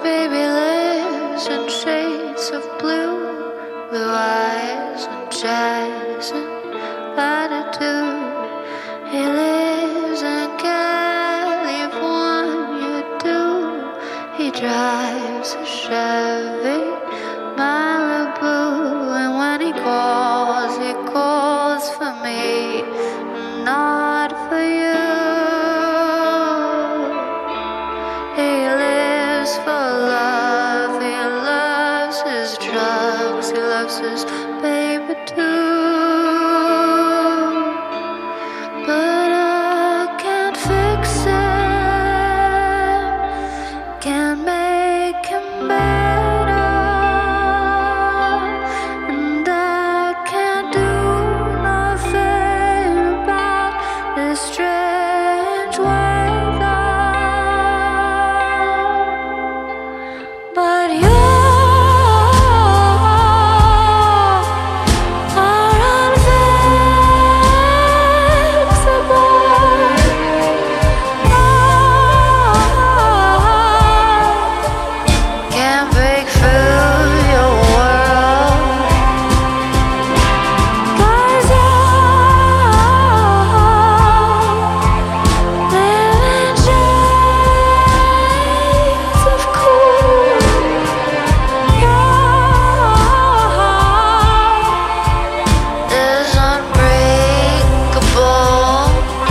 baby lives in shades of blue, blue eyes and jazz and latitude. He lives in California too. He drives a Chevy Malibu, and when he calls for me, not for you. He lives for love, he loves his drugs, he loves his baby too. But I can't fix it, can't make him better, and I can't do nothing about this strange weather. But you are unfixable. I can't break through your world, 'cause you live in shades of cool. Your heart is unbreakable.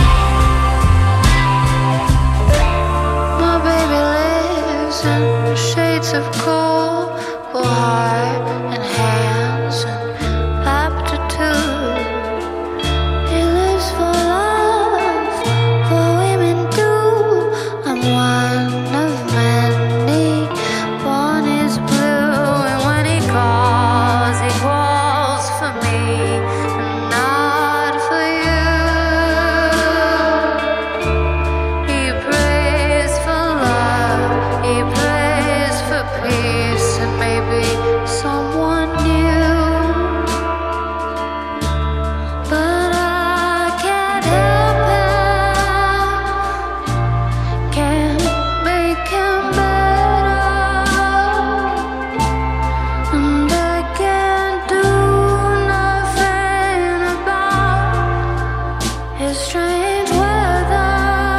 My baby lives in shades of cool, for heart and hands and aptitude. He lives for love, for women too. I'm one of many, one is blue, and when he calls for me, and not for you. He prays for love, he prays for peace, and maybe someone new. But I can't help him, can't make him better, and I can't do nothing about his strange weather.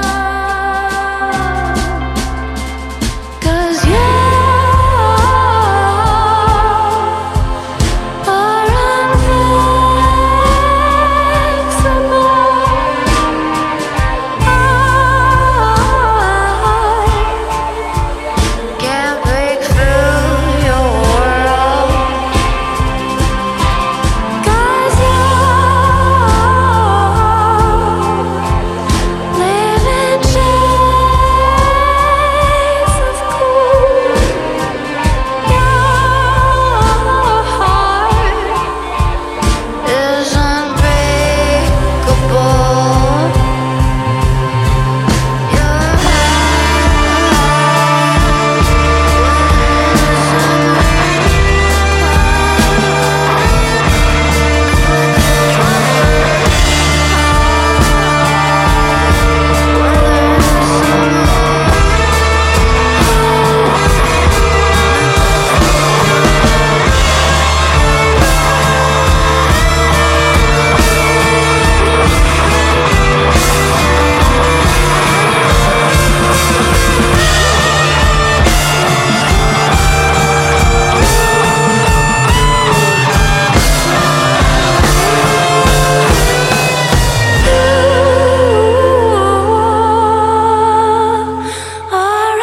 'Cause you are unfixable. I can't break through your world, 'cause you live in shades of cool. Your heart is unbreakable. Your are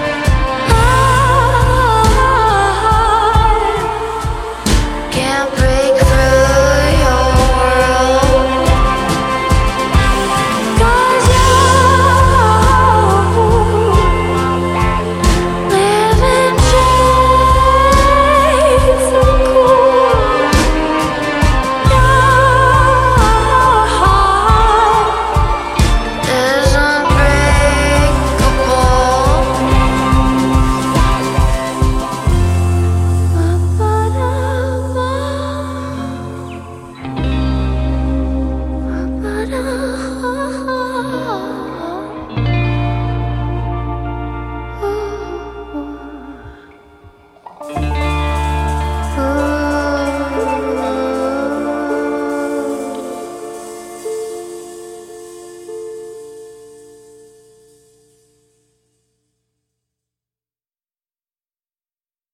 unfixable. I can't break